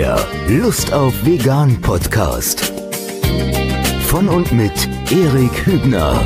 Der Lust auf Vegan Podcast. Von und mit Erik Hübner.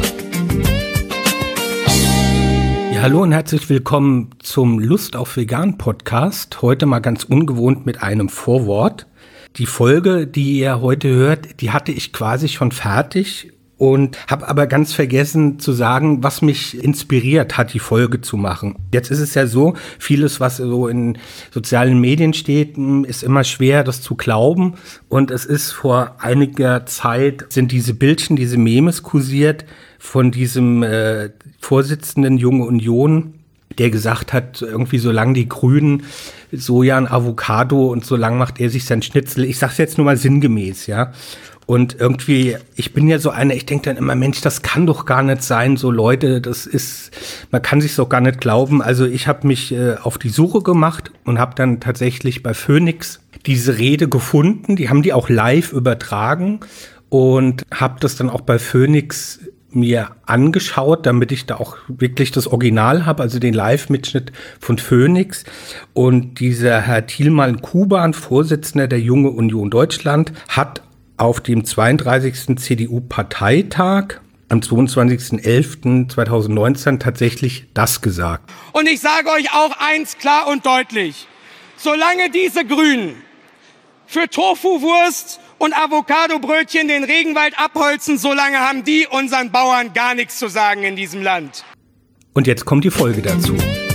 Ja, hallo und herzlich willkommen zum Lust auf Vegan Podcast. Heute mal ganz ungewohnt mit einem Vorwort. Die Folge, die ihr heute hört, die hatte ich quasi schon fertig und habe aber ganz vergessen zu sagen, was mich inspiriert hat, die Folge zu machen. Jetzt ist es ja so, vieles, was so in sozialen Medien steht, ist immer schwer, das zu glauben. Und es ist vor einiger Zeit, sind diese Bildchen, diese Memes kursiert von diesem Vorsitzenden Junge Union, der gesagt hat, irgendwie solange die Grünen Soja und Avocado und solange macht er sich sein Schnitzel. Ich sag's jetzt nur mal sinngemäß, ja. Und irgendwie, ich bin ja so einer, ich denke dann immer, Mensch, das kann doch gar nicht sein, so Leute, man kann sich's doch gar nicht glauben. Also ich habe mich auf die Suche gemacht und habe dann tatsächlich bei Phoenix diese Rede gefunden, die haben die auch live übertragen und habe das dann auch bei Phoenix mir angeschaut, damit ich da auch wirklich das Original habe, also den Live-Mitschnitt von Phoenix. Und dieser Herr Thielmann Kuban, Vorsitzender der Junge Union Deutschland, hat auf dem 32. CDU-Parteitag am 22.11.2019 tatsächlich das gesagt. Und ich sage euch auch eins klar und deutlich. Solange diese Grünen für Tofu-Wurst und Avocadobrötchen den Regenwald abholzen, solange haben die unseren Bauern gar nichts zu sagen in diesem Land. Und jetzt kommt die Folge dazu.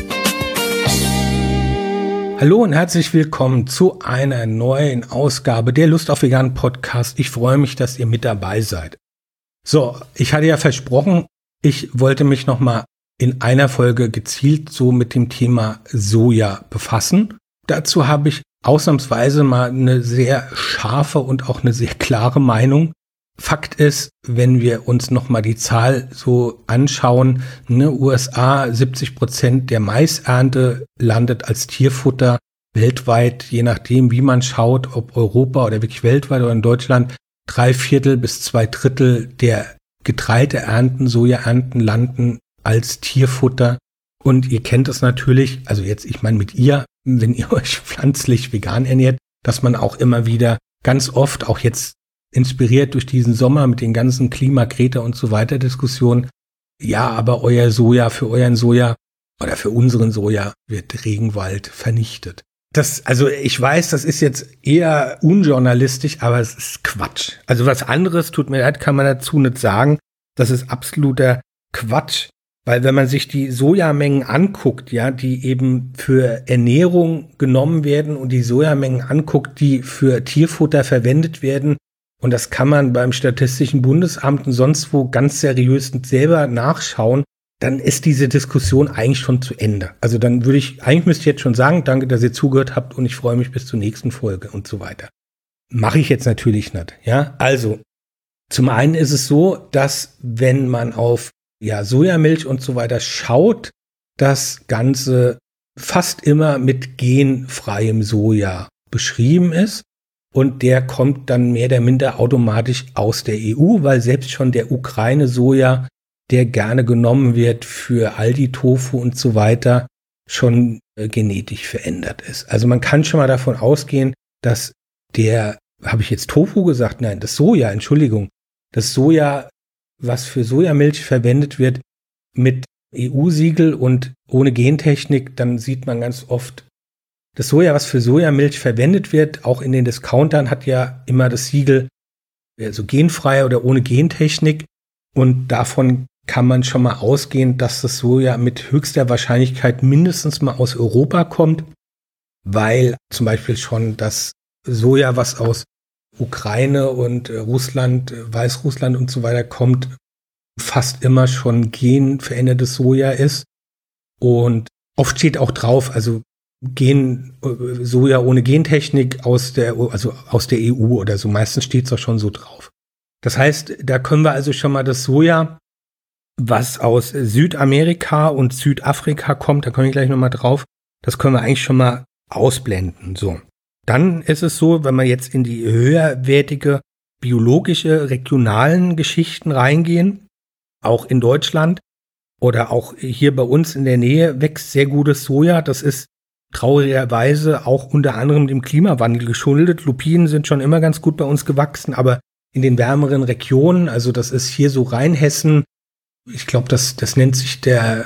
Hallo und herzlich willkommen zu einer neuen Ausgabe der Lust auf Vegan Podcast. Ich freue mich, dass ihr mit dabei seid. So, ich hatte ja versprochen, ich wollte mich nochmal in einer Folge gezielt so mit dem Thema Soja befassen. Dazu habe ich ausnahmsweise mal eine sehr scharfe und auch eine sehr klare Meinung. Fakt ist, wenn wir uns nochmal die Zahl so anschauen, USA 70% der Maisernte landet als Tierfutter weltweit, je nachdem wie man schaut, ob Europa oder wirklich weltweit oder in Deutschland, 3/4 bis 2/3 der Getreideernten, Sojaernten landen als Tierfutter. Und ihr kennt es natürlich, also jetzt, ich meine mit ihr, wenn ihr euch pflanzlich vegan ernährt, dass man auch immer wieder ganz oft, auch jetzt inspiriert durch diesen Sommer mit den ganzen Klima, Greta und so weiter Diskussionen, ja, aber euer Soja, für euren Soja oder für unseren Soja wird Regenwald vernichtet. Also ich weiß, das ist jetzt eher unjournalistisch, aber es ist Quatsch. Also was anderes, tut mir leid, kann man dazu nicht sagen. Das ist absoluter Quatsch. Weil wenn man sich die Sojamengen anguckt, ja, die eben für Ernährung genommen werden und die Sojamengen anguckt, die für Tierfutter verwendet werden, und das kann man beim Statistischen Bundesamt und sonst wo ganz seriös selber nachschauen, dann ist diese Diskussion eigentlich schon zu Ende. Also dann eigentlich müsste ich jetzt schon sagen, danke, dass ihr zugehört habt und ich freue mich bis zur nächsten Folge und so weiter. Mache ich jetzt natürlich nicht, ja. Also, zum einen ist es so, dass wenn man auf Sojamilch und so weiter schaut, das Ganze fast immer mit genfreiem Soja beschrieben ist. Und der kommt dann mehr oder minder automatisch aus der EU, weil selbst schon der Ukraine-Soja, der gerne genommen wird für Aldi-Tofu und so weiter, schon genetisch verändert ist. Also man kann schon mal davon ausgehen, dass habe ich jetzt Tofu gesagt? Nein, das Soja, Entschuldigung. Das Soja, was für Sojamilch verwendet wird, mit EU-Siegel und ohne Gentechnik, dann sieht man ganz oft, das Soja, was für Sojamilch verwendet wird, auch in den Discountern, hat ja immer das Siegel, also genfrei oder ohne Gentechnik. Und davon kann man schon mal ausgehen, dass das Soja mit höchster Wahrscheinlichkeit mindestens mal aus Europa kommt, weil zum Beispiel schon das Soja, was aus Ukraine und Russland, Weißrussland und so weiter kommt, fast immer schon genverändertes Soja ist. Und oft steht auch drauf, also Soja ohne Gentechnik aus der EU oder so. Meistens steht es auch schon so drauf. Das heißt, da können wir also schon mal das Soja, was aus Südamerika und Südafrika kommt, da komme ich gleich nochmal drauf, das können wir eigentlich schon mal ausblenden. So. Dann ist es so, wenn wir jetzt in die höherwertige biologische, regionalen Geschichten reingehen, auch in Deutschland oder auch hier bei uns in der Nähe wächst sehr gutes Soja. Das ist traurigerweise auch unter anderem dem Klimawandel geschuldet. Lupinen sind schon immer ganz gut bei uns gewachsen, aber in den wärmeren Regionen, also das ist hier so Rheinhessen, ich glaube, das nennt sich der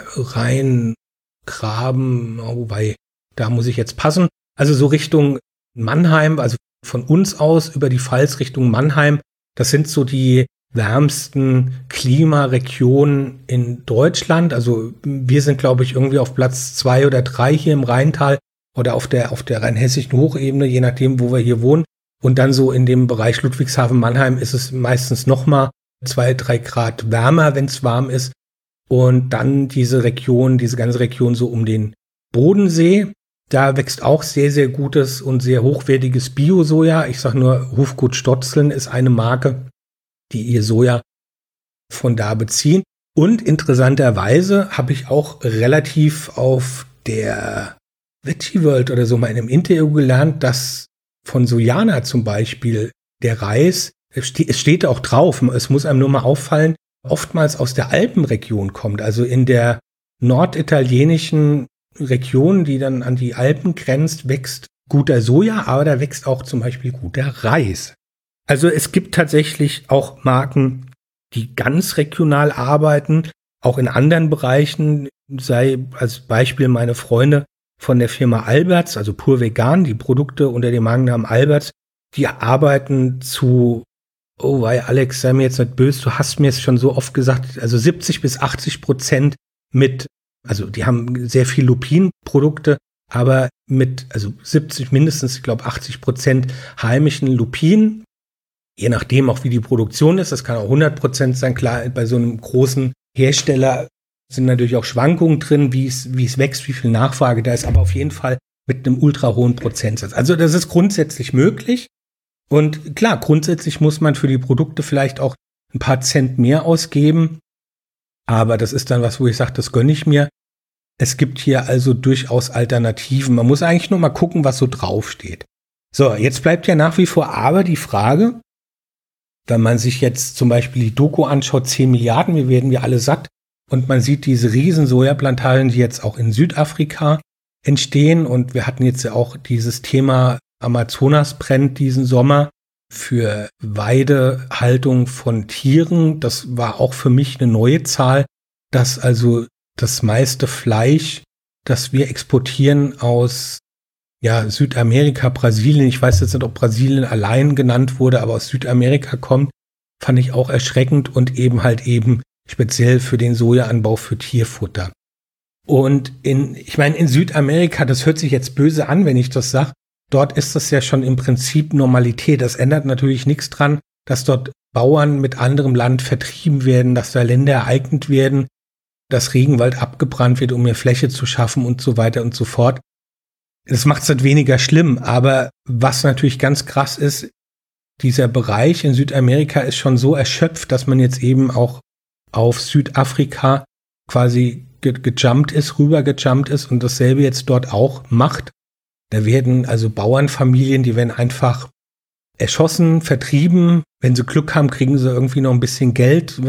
Rheingraben, wobei, da muss ich jetzt passen. Also so Richtung Mannheim, also von uns aus über die Pfalz Richtung Mannheim, das sind so die wärmsten Klimaregionen in Deutschland. Also wir sind, glaube ich, irgendwie auf Platz 2 oder 3 hier im Rheintal oder auf der rheinhessischen Hochebene, je nachdem, wo wir hier wohnen. Und dann so in dem Bereich Ludwigshafen-Mannheim ist es meistens nochmal 2-3 Grad wärmer, wenn es warm ist. Und dann diese ganze Region so um den Bodensee, da wächst auch sehr, sehr gutes und sehr hochwertiges Bio-Soja. Ich sage nur, Hofgut Stotzeln ist eine Marke, die ihr Soja von da beziehen. Und interessanterweise habe ich auch relativ auf der Veggie World oder so mal in einem Interview gelernt, dass von Sojana zum Beispiel der Reis, es steht auch drauf, es muss einem nur mal auffallen, oftmals aus der Alpenregion kommt, also in der norditalienischen Region, die dann an die Alpen grenzt, wächst guter Soja, aber da wächst auch zum Beispiel guter Reis. Also es gibt tatsächlich auch Marken, die ganz regional arbeiten, auch in anderen Bereichen, sei als Beispiel meine Freunde von der Firma Alberts, also pur vegan, die Produkte unter dem Markennamen Alberts, die arbeiten zu, oh wei, Alex, sei mir jetzt nicht böse, du hast mir es schon so oft gesagt, also 70-80% mit, also die haben sehr viel Lupinprodukte, aber mit, also 70 mindestens, ich glaube 80% heimischen Lupinen, je nachdem auch wie die Produktion ist, das kann auch 100% sein, klar, bei so einem großen Hersteller sind natürlich auch Schwankungen drin, wie es wächst, wie viel Nachfrage da ist, aber auf jeden Fall mit einem ultra hohen Prozentsatz. Also das ist grundsätzlich möglich. Und klar, grundsätzlich muss man für die Produkte vielleicht auch ein paar Cent mehr ausgeben. Aber das ist dann was, wo ich sage, das gönne ich mir. Es gibt hier also durchaus Alternativen. Man muss eigentlich nur mal gucken, was so draufsteht. So, jetzt bleibt ja nach wie vor aber die Frage, wenn man sich jetzt zum Beispiel die Doku anschaut, 10 Milliarden, wir werden wir alle satt. Und man sieht diese riesen Sojaplantagen, die jetzt auch in Südafrika entstehen. Und wir hatten jetzt ja auch dieses Thema Amazonas brennt diesen Sommer für Weidehaltung von Tieren. Das war auch für mich eine neue Zahl, dass also das meiste Fleisch, das wir exportieren aus Südamerika, Brasilien, ich weiß jetzt nicht, ob Brasilien allein genannt wurde, aber aus Südamerika kommt, fand ich auch erschreckend und eben speziell für den Sojaanbau für Tierfutter. Und in Südamerika, das hört sich jetzt böse an, wenn ich das sage, dort ist das ja schon im Prinzip Normalität. Das ändert natürlich nichts dran, dass dort Bauern mit anderem Land vertrieben werden, dass da Länder ereignet werden, dass Regenwald abgebrannt wird, um mehr Fläche zu schaffen und so weiter und so fort. Das macht es halt weniger schlimm, aber was natürlich ganz krass ist, dieser Bereich in Südamerika ist schon so erschöpft, dass man jetzt eben auch auf Südafrika quasi rübergejumpt ist und dasselbe jetzt dort auch macht. Da werden also Bauernfamilien, die werden einfach erschossen, vertrieben. Wenn sie Glück haben, kriegen sie irgendwie noch ein bisschen Geld,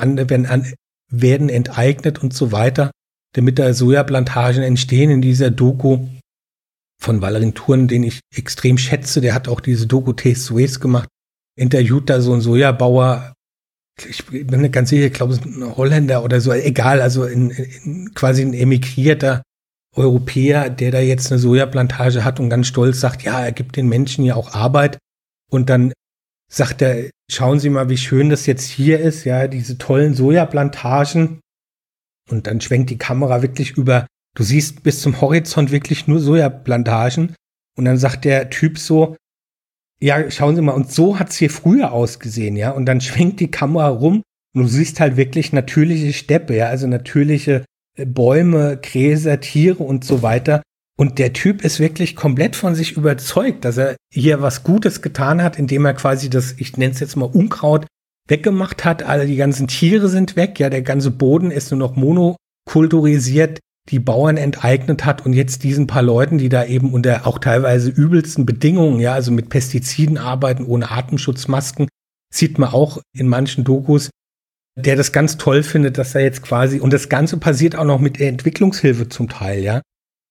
werden enteignet und so weiter, damit da Sojaplantagen entstehen. In dieser Doku von Valerin Thurn, den ich extrem schätze, der hat auch diese Doku Taste the Waste gemacht, interviewt da so ein Sojabauer, ich bin nicht ganz sicher, ich glaube, es ist ein Holländer oder so, egal, also quasi ein emigrierter Europäer, der da jetzt eine Sojaplantage hat und ganz stolz sagt, ja, er gibt den Menschen ja auch Arbeit. Und dann sagt er, schauen Sie mal, wie schön das jetzt hier ist, ja, diese tollen Sojaplantagen. Und dann schwenkt die Kamera wirklich über, du siehst bis zum Horizont wirklich nur Sojaplantagen. Und dann sagt der Typ so, ja, schauen Sie mal, und so hat's hier früher ausgesehen, ja. Und dann schwenkt die Kamera rum und du siehst halt wirklich natürliche Steppe, ja, also natürliche Bäume, Gräser, Tiere und so weiter. Und der Typ ist wirklich komplett von sich überzeugt, dass er hier was Gutes getan hat, indem er quasi das, ich nenne es jetzt mal Unkraut, weggemacht hat. Alle die ganzen Tiere sind weg, ja, der ganze Boden ist nur noch monokulturisiert, die Bauern enteignet hat und jetzt diesen paar Leuten, die da eben unter auch teilweise übelsten Bedingungen, ja, also mit Pestiziden arbeiten, ohne Atemschutzmasken, sieht man auch in manchen Dokus, der das ganz toll findet, dass er jetzt quasi, und das Ganze passiert auch noch mit Entwicklungshilfe zum Teil, ja.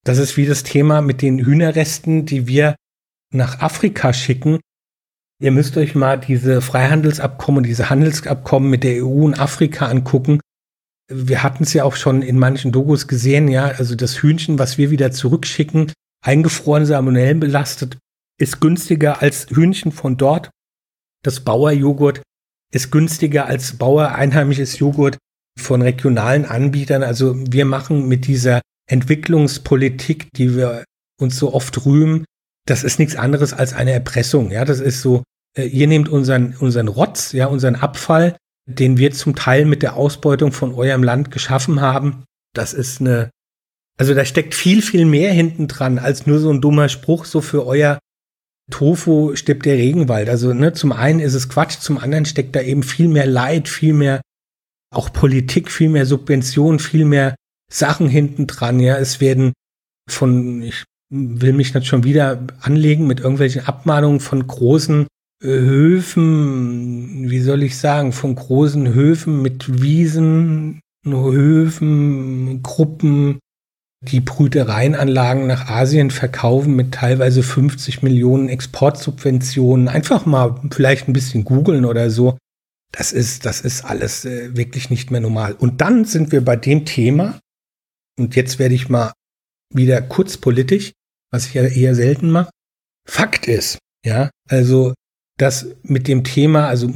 Das ist wie das Thema mit den Hühnerresten, die wir nach Afrika schicken. Ihr müsst euch mal diese Freihandelsabkommen, diese Handelsabkommen mit der EU und Afrika angucken. Wir hatten es ja auch schon in manchen Dokus gesehen, ja, also das Hühnchen, was wir wieder zurückschicken, eingefroren, salmonellenbelastet, ist günstiger als Hühnchen von dort. Das Bauerjoghurt ist günstiger als einheimisches Joghurt von regionalen Anbietern. Also wir machen mit dieser Entwicklungspolitik, die wir uns so oft rühmen, das ist nichts anderes als eine Erpressung. Ja, das ist so, ihr nehmt unseren Rotz, ja, unseren Abfall, den wir zum Teil mit der Ausbeutung von eurem Land geschaffen haben. Das ist also da steckt viel, viel mehr hinten dran als nur so ein dummer Spruch, so für euer Tofu stirbt der Regenwald. Also zum einen ist es Quatsch, zum anderen steckt da eben viel mehr Leid, viel mehr auch Politik, viel mehr Subventionen, viel mehr Sachen hinten dran. Ja, es werden ich will mich nicht schon wieder anlegen mit irgendwelchen Abmahnungen von großen Höfen, wie soll ich sagen, von großen Höfen mit Wiesen, Höfen, Gruppen, die Brütereienanlagen nach Asien verkaufen mit teilweise 50 Millionen Exportsubventionen. Einfach mal vielleicht ein bisschen googeln oder so. Das ist alles wirklich nicht mehr normal. Und dann sind wir bei dem Thema, und jetzt werde ich mal wieder kurz politisch, was ich ja eher selten mache. Fakt ist, ja, also das mit dem Thema, also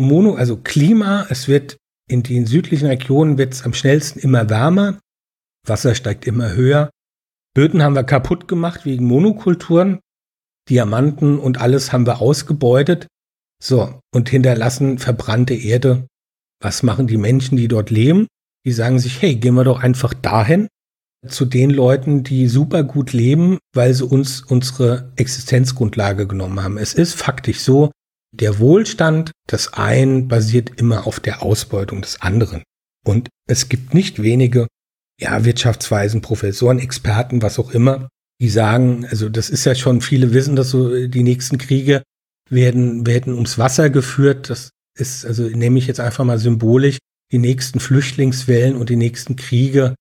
Klima, es wird in den südlichen Regionen wird es am schnellsten immer wärmer, Wasser steigt immer höher, Böden haben wir kaputt gemacht wegen Monokulturen, Diamanten und alles haben wir ausgebeutet, so, und hinterlassen verbrannte Erde. Was machen die Menschen, die dort leben? Die sagen sich, hey, gehen wir doch einfach dahin, zu den Leuten, die super gut leben, weil sie uns unsere Existenzgrundlage genommen haben. Es ist faktisch so, der Wohlstand des einen basiert immer auf der Ausbeutung des anderen. Und es gibt nicht wenige, ja, Wirtschaftsweisen, Professoren, Experten, was auch immer, die sagen, also das ist ja schon, viele wissen, dass so die nächsten Kriege werden ums Wasser geführt. Das ist, also nehme ich jetzt einfach mal symbolisch, die nächsten Flüchtlingswellen und die nächsten Kriege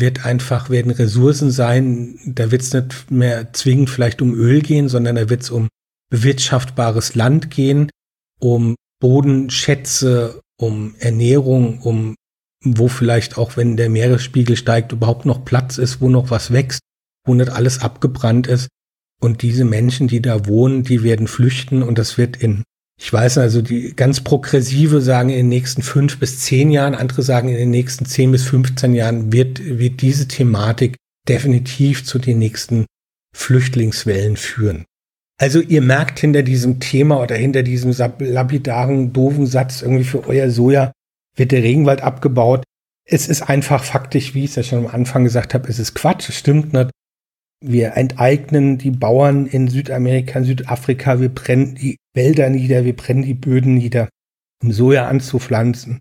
werden Ressourcen sein, da wird es nicht mehr zwingend vielleicht um Öl gehen, sondern da wird es um bewirtschaftbares Land gehen, um Bodenschätze, um Ernährung, wo vielleicht auch, wenn der Meeresspiegel steigt, überhaupt noch Platz ist, wo noch was wächst, wo nicht alles abgebrannt ist. Und diese Menschen, die da wohnen, die werden flüchten und das wird ich weiß also, die ganz Progressive sagen in den nächsten 5 bis 10 Jahren, andere sagen in den nächsten 10 bis 15 Jahren wird diese Thematik definitiv zu den nächsten Flüchtlingswellen führen. Also ihr merkt hinter diesem Thema oder hinter diesem lapidaren, doofen Satz irgendwie für euer Soja wird der Regenwald abgebaut. Es ist einfach faktisch, wie ich es ja schon am Anfang gesagt habe, es ist Quatsch, es stimmt nicht. Wir enteignen die Bauern in Südamerika, in Südafrika, wir brennen die Wälder nieder, wir brennen die Böden nieder, um Soja anzupflanzen,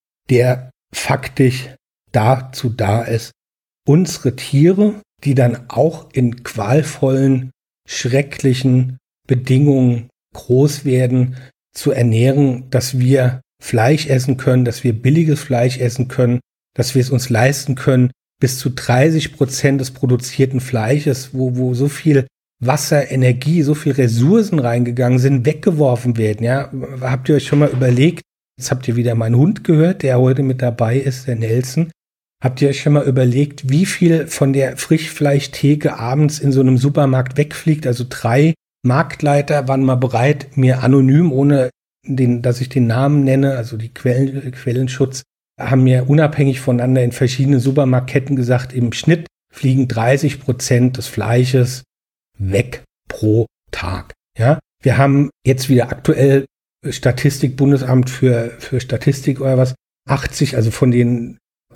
der faktisch dazu da ist, unsere Tiere, die dann auch in qualvollen, schrecklichen Bedingungen groß werden, zu ernähren, dass wir Fleisch essen können, dass wir billiges Fleisch essen können, dass wir es uns leisten können, bis zu 30% des produzierten Fleisches, wo so viel Wasser, Energie, so viel Ressourcen reingegangen sind, weggeworfen werden. Ja, habt ihr euch schon mal überlegt, jetzt habt ihr wieder meinen Hund gehört, der heute mit dabei ist, der Nelson. Habt ihr euch schon mal überlegt, wie viel von der Frischfleischtheke abends in so einem Supermarkt wegfliegt? Also 3 Marktleiter waren mal bereit, mir anonym, ohne dass ich den Namen nenne, also die Quellenschutz, haben mir unabhängig voneinander in verschiedenen Supermarktketten gesagt, im Schnitt fliegen 30% des Fleisches weg pro Tag. Ja, wir haben jetzt wieder aktuell Statistik, Bundesamt für Statistik oder was, 80, also von den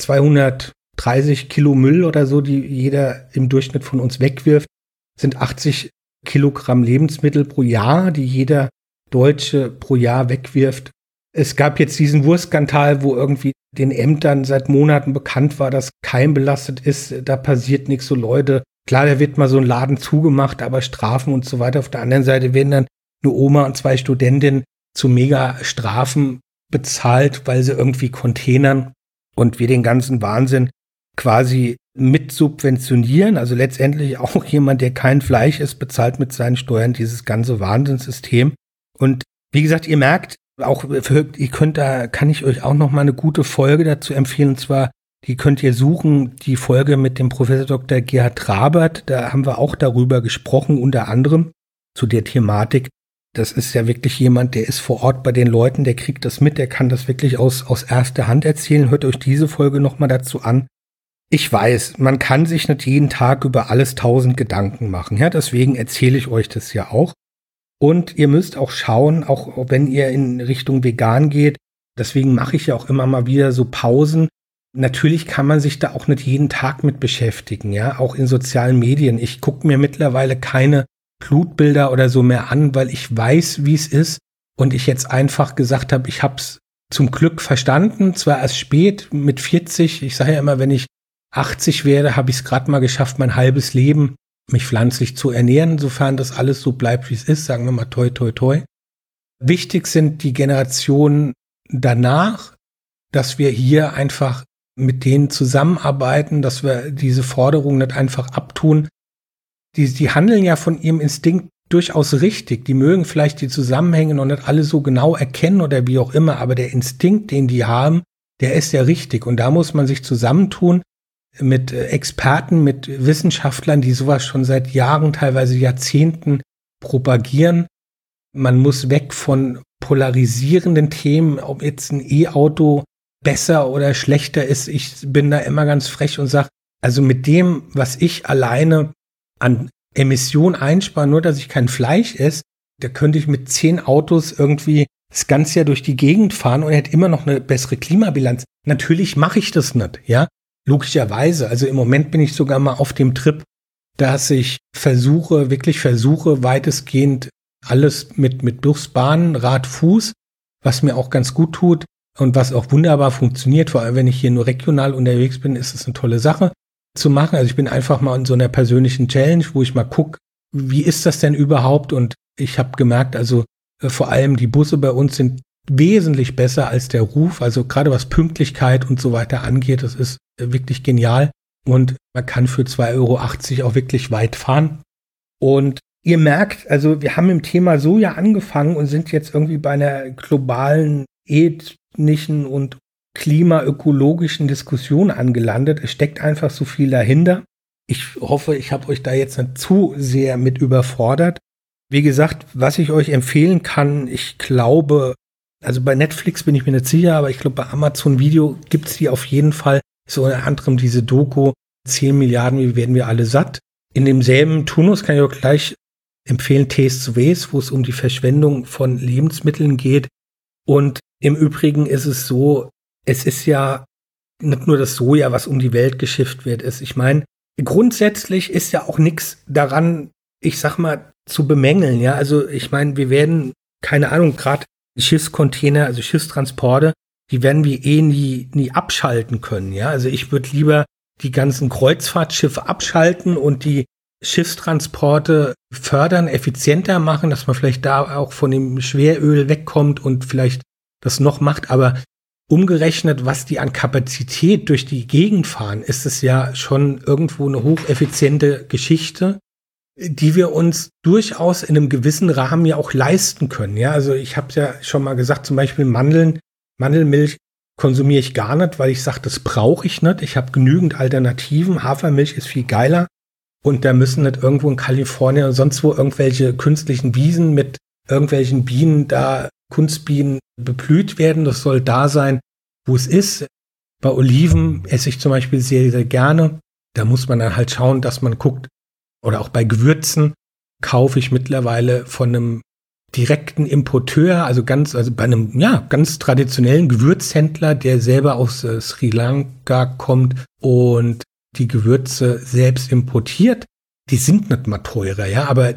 230 Kilo Müll oder so, die jeder im Durchschnitt von uns wegwirft, sind 80 Kilogramm Lebensmittel pro Jahr, die jeder Deutsche pro Jahr wegwirft. Es gab jetzt diesen Wurstskandal, wo irgendwie den Ämtern seit Monaten bekannt war, dass keimbelastet ist, da passiert nichts, so Leute. Klar, da wird mal so ein Laden zugemacht, aber Strafen und so weiter. Auf der anderen Seite werden dann eine Oma und 2 Studentinnen zu Mega-Strafen bezahlt, weil sie irgendwie containern und wir den ganzen Wahnsinn quasi mit subventionieren. Also letztendlich auch jemand, der kein Fleisch isst, bezahlt mit seinen Steuern dieses ganze Wahnsinnssystem. Und wie gesagt, ihr merkt, auch da kann ich euch auch noch mal eine gute Folge dazu empfehlen. Und zwar, die könnt ihr suchen, die Folge mit dem Professor Dr. Gerhard Trabert. Da haben wir auch darüber gesprochen, unter anderem zu der Thematik. Das ist ja wirklich jemand, der ist vor Ort bei den Leuten, der kriegt das mit, der kann das wirklich aus erster Hand erzählen. Hört euch diese Folge noch mal dazu an. Ich weiß, man kann sich nicht jeden Tag über alles 1000 Gedanken machen. Ja, deswegen erzähle ich euch das ja auch. Und ihr müsst auch schauen, auch wenn ihr in Richtung vegan geht, deswegen mache ich ja auch immer mal wieder so Pausen. Natürlich kann man sich da auch nicht jeden Tag mit beschäftigen, ja, auch in sozialen Medien. Ich gucke mir mittlerweile keine Blutbilder oder so mehr an, weil ich weiß, wie es ist und ich jetzt einfach gesagt habe, ich habe es zum Glück verstanden, zwar erst spät mit 40, ich sage ja immer, wenn ich 80 werde, habe ich es gerade mal geschafft, mein halbes Leben mich pflanzlich zu ernähren, sofern das alles so bleibt, wie es ist, sagen wir mal toi, toi, toi. Wichtig sind die Generationen danach, dass wir hier einfach mit denen zusammenarbeiten, dass wir diese Forderungen nicht einfach abtun. Die handeln ja von ihrem Instinkt durchaus richtig. Die mögen vielleicht die Zusammenhänge noch nicht alle so genau erkennen oder wie auch immer, aber der Instinkt, den die haben, der ist ja richtig. Und da muss man sich zusammentun mit Experten, mit Wissenschaftlern, die sowas schon seit Jahren, teilweise Jahrzehnten propagieren. Man muss weg von polarisierenden Themen, ob jetzt ein E-Auto besser oder schlechter ist. Ich bin da immer ganz frech und sage, also mit dem, was ich alleine an Emissionen einspare, nur dass ich kein Fleisch esse, da könnte ich mit 10 Autos irgendwie das ganze Jahr durch die Gegend fahren und hätte immer noch eine bessere Klimabilanz. Natürlich mache ich das nicht, ja. Logischerweise, also im Moment bin ich sogar mal auf dem Trip, dass ich wirklich versuche, weitestgehend alles mit Bus, Bahn, Rad, Fuß, was mir auch ganz gut tut und was auch wunderbar funktioniert, vor allem wenn ich hier nur regional unterwegs bin, ist es eine tolle Sache zu machen. Also ich bin einfach mal in so einer persönlichen Challenge, wo ich mal gucke, wie ist das denn überhaupt? Und ich habe gemerkt, also vor allem die Busse bei uns sind wesentlich besser als der Ruf, also gerade was Pünktlichkeit und so weiter angeht, das ist wirklich genial und man kann für 2,80 € auch wirklich weit fahren. Und ihr merkt, also wir haben im Thema Soja angefangen und sind jetzt irgendwie bei einer globalen, ethnischen und klimaökologischen Diskussion angelandet. Es steckt einfach so viel dahinter. Ich hoffe, ich habe euch da jetzt nicht zu sehr mit überfordert. Wie gesagt, was ich euch empfehlen kann, ich glaube, also bei Netflix bin ich mir nicht sicher, aber ich glaube bei Amazon Video gibt es die auf jeden Fall. So unter anderem diese Doku 10 Milliarden, wie werden wir alle satt. In demselben Turnus kann ich auch gleich empfehlen Taste Waste, wo es um die Verschwendung von Lebensmitteln geht. Und im Übrigen ist es so, es ist ja nicht nur das Soja, was um die Welt geschifft wird. Ich meine, grundsätzlich ist ja auch nichts daran, ich sag mal, zu bemängeln. Ja, also ich meine, wir werden, keine Ahnung, gerade Schiffscontainer, also Schiffstransporte, die werden wir nie abschalten können. Ja, also ich würde lieber die ganzen Kreuzfahrtschiffe abschalten und die Schiffstransporte fördern, effizienter machen, dass man vielleicht da auch von dem Schweröl wegkommt und vielleicht das noch macht. Aber umgerechnet, was die an Kapazität durch die Gegend fahren, ist es ja schon irgendwo eine hocheffiziente Geschichte, die wir uns durchaus in einem gewissen Rahmen ja auch leisten können. Ja, also ich habe ja schon mal gesagt, zum Beispiel Mandelmilch konsumiere ich gar nicht, weil ich sage, das brauche ich nicht. Ich habe genügend Alternativen. Hafermilch ist viel geiler. Und da müssen nicht irgendwo in Kalifornien oder sonst wo irgendwelche künstlichen Wiesen mit irgendwelchen Bienen da, Kunstbienen beblüht werden. Das soll da sein, wo es ist. Bei Oliven esse ich zum Beispiel sehr, sehr gerne. Da muss man dann halt schauen, dass man guckt. Oder auch bei Gewürzen kaufe ich mittlerweile von einem direkten Importeur, also bei einem ganz traditionellen Gewürzhändler, der selber aus Sri Lanka kommt und die Gewürze selbst importiert. Die sind nicht mal teurer, ja, aber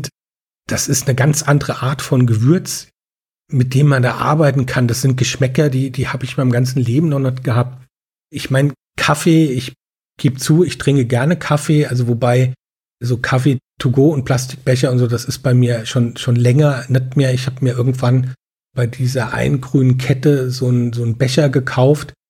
das ist eine ganz andere Art von Gewürz, mit dem man da arbeiten kann. Das sind Geschmäcker, die habe ich meinem ganzen Leben noch nicht gehabt. Ich meine, Kaffee, ich gebe zu, ich trinke gerne Kaffee, also wobei so Kaffee to go und Plastikbecher und so, das ist bei mir schon länger nicht mehr. Ich habe mir irgendwann bei dieser einen grünen Kette so einen Becher gekauft.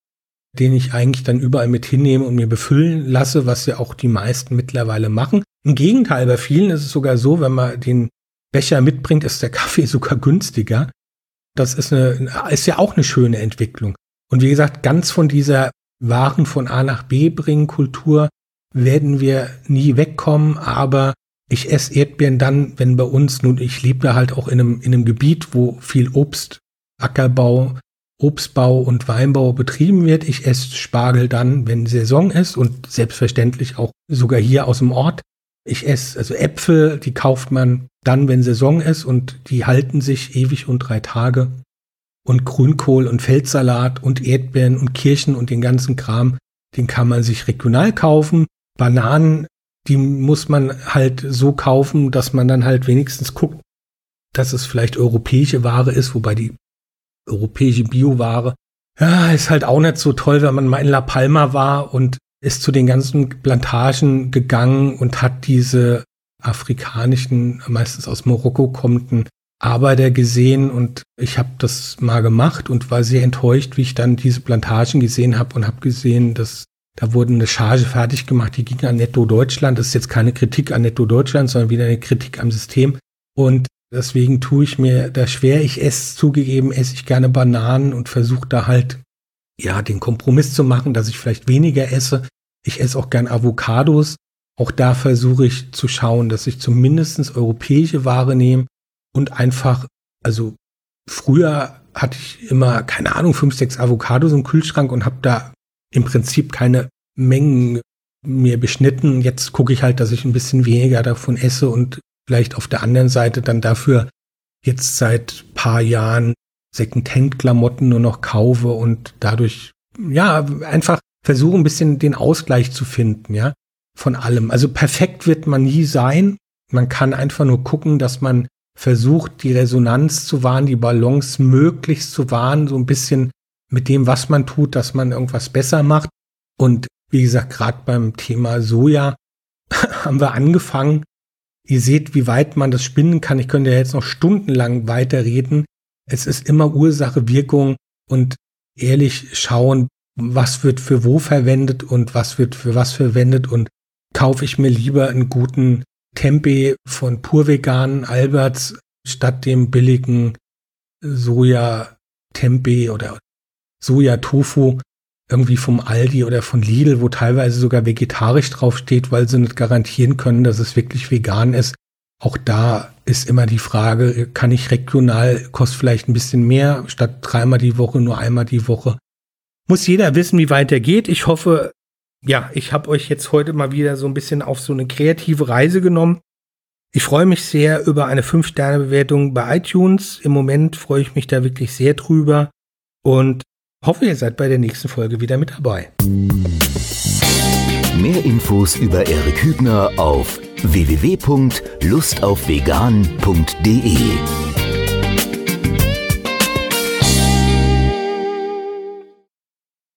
den ich eigentlich dann überall mit hinnehme und mir befüllen lasse, was ja auch die meisten mittlerweile machen. Im Gegenteil, bei vielen ist es sogar so, wenn man den Becher mitbringt, ist der Kaffee sogar günstiger. Das ist ja auch eine schöne Entwicklung. Und wie gesagt, ganz von dieser Waren von A nach B bringen Kultur werden wir nie wegkommen, aber ich esse Erdbeeren dann, wenn bei uns, nun ich lebe da halt auch in einem Gebiet, wo viel Obst, Ackerbau, Obstbau und Weinbau betrieben wird. Ich esse Spargel dann, wenn Saison ist und selbstverständlich auch sogar hier aus dem Ort. Ich esse also Äpfel, die kauft man dann, wenn Saison ist und die halten sich ewig und 3 Tage. Und Grünkohl und Feldsalat und Erdbeeren und Kirschen und den ganzen Kram, den kann man sich regional kaufen. Bananen, die muss man halt so kaufen, dass man dann halt wenigstens guckt, dass es vielleicht europäische Ware ist, wobei die europäische Bioware, ja, ist halt auch nicht so toll, wenn man mal in La Palma war und ist zu den ganzen Plantagen gegangen und hat diese afrikanischen, meistens aus Marokko kommenden Arbeiter gesehen und ich habe das mal gemacht und war sehr enttäuscht, wie ich dann diese Plantagen gesehen habe und habe gesehen, dass da wurde eine Charge fertig gemacht, die ging an Netto Deutschland. Das ist jetzt keine Kritik an Netto Deutschland, sondern wieder eine Kritik am System und deswegen tue ich mir da schwer. Ich esse ich gerne Bananen und versuche da halt, ja, den Kompromiss zu machen, dass ich vielleicht weniger esse. Ich esse auch gern Avocados. Auch da versuche ich zu schauen, dass ich zumindest europäische Ware nehme und einfach, also früher hatte ich immer, keine Ahnung, 5, 6 Avocados im Kühlschrank und habe da im Prinzip keine Mengen mir beschnitten. Jetzt gucke ich halt, dass ich ein bisschen weniger davon esse und vielleicht auf der anderen Seite dann dafür jetzt seit paar Jahren Secondhand-Klamotten nur noch kaufe und dadurch, ja, einfach versuche ein bisschen den Ausgleich zu finden, ja, von allem. Also perfekt wird man nie sein. Man kann einfach nur gucken, dass man versucht, die Resonanz zu wahren, die Balance möglichst zu wahren, so ein bisschen mit dem, was man tut, dass man irgendwas besser macht. Und wie gesagt, gerade beim Thema Soja haben wir angefangen. Ihr seht, wie weit man das spinnen kann. Ich könnte ja jetzt noch stundenlang weiterreden. Es ist immer Ursache, Wirkung und ehrlich schauen, was wird für wo verwendet und was wird für was verwendet und kaufe ich mir lieber einen guten Tempeh von pur veganen Alberts statt dem billigen Soja-Tempeh oder Soja-Tofu irgendwie vom Aldi oder von Lidl, wo teilweise sogar vegetarisch draufsteht, weil sie nicht garantieren können, dass es wirklich vegan ist. Auch da ist immer die Frage, kann ich regional, kostet vielleicht ein bisschen mehr, statt 3-mal die Woche, nur 1-mal die Woche. Muss jeder wissen, wie weit er geht. Ich hoffe, ja, ich habe euch jetzt heute mal wieder so ein bisschen auf so eine kreative Reise genommen. Ich freue mich sehr über eine 5-Sterne-Bewertung bei iTunes. Im Moment freue ich mich da wirklich sehr drüber und hoffe, ihr seid bei der nächsten Folge wieder mit dabei. Mehr Infos über Erik Hübner auf www.lustaufvegan.de